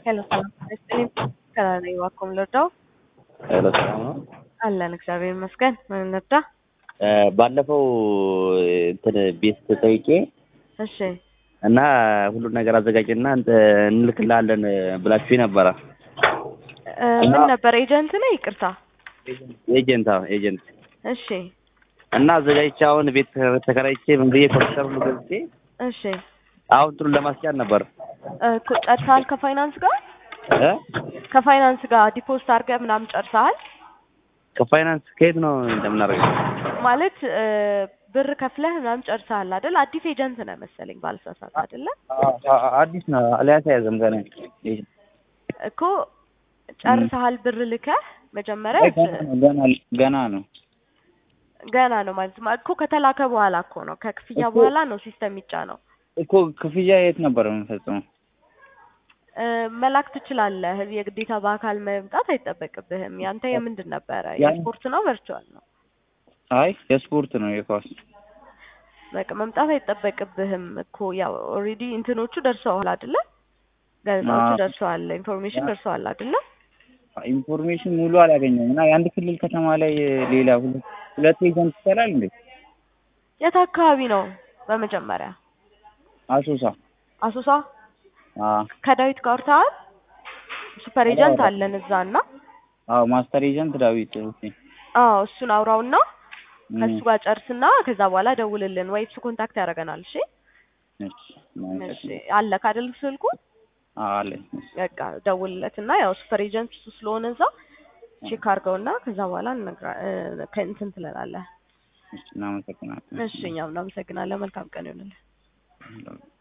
ሄሎ ሰላም ነኝ። ከላላ ይዋኮም ለርዳው ሄሎ ሰላም ነው አለን እግዚአብሔር ይመስገን። ምን ልርዳ? ባለፈው እንትን ቤት ተጠይቄ እሺ እና ሁሉ ነገር አዘጋጅና እንልክልሃለን ብላችሁኝ ነበረ። ምን ነበር ኤጀንት ነው? ይቅርታ ኤጀንት። እሺ እና አዘጋጅቼ አሁን ቤት ተከራይቼ ምን ብዬ ኮምፒውተር ሁሉ ገዝቼ እሺ አሁን ጥሩ ለማስቻል ነበር እኮ ጨርሰሃል? ከፋይናንስ ጋር ዲፖዚት አድርገህ ምናምን ጨርሰሃል? ከፋይናንስ ከየት ነው እንደምናደርገው? ማለት ብር ከፍለህ ምናምን ጨርሰሃል አይደል? አዲስ ኤጀንት ነህ መሰለኝ ባልሳሳት አይደለ? አዲስ ነው አልያዘም ገና እኮ ጨርሰሃል? ብር ልከህ መጀመሪያ ገና ነው ማለት እኮ ከተላከ በኋላ እኮ ነው ከክፍያ በኋላ ነው ሲስተም የሚጫነው እኮ። ክፍያ የት ነበር የምንፈጽመው? መላክ ትችላለህ። የግዴታ በአካል መምጣት አይጠበቅብህም። ያንተ የምንድን ነበረ? የስፖርት ነው ቨርቹዋል ነው? አይ የስፖርት ነው የኳስ። በቃ መምጣት አይጠበቅብህም እኮ ያው ኦልሬዲ እንትኖቹ ደርሰዋል አይደለ? ጋዜጣዎቹ ደርሰዋል፣ ኢንፎርሜሽን ደርሰዋል አይደለ? ኢንፎርሜሽን ሙሉ አላገኘሁም እና የአንድ ክልል ከተማ ላይ ሌላ ሁለት ኤጀንት ይሰራል እንዴ? የት አካባቢ ነው? በመጀመሪያ አሶሳ ከዳዊት ጋር ታል ሱፐር ኤጀንት አለን እዛና። ማስተር ኤጀንት ዳዊት። እሱን አውራውና ከሱ ጋር ጨርስና ከዛ በኋላ ደውልልን ወይ እሱ ኮንታክት ያደርገናል። እሺ አለ ካደል ስልኩ አለ። በቃ ደውልለትና ያው ሱፐር ኤጀንት እሱ ስለሆነ እዛ ቼክ አድርገውና ከዛ በኋላ እንትን ትለናለህ። እናመሰግናለን። እሺ እኛም እናመሰግናለን። መልካም ቀን ይሁንልህ።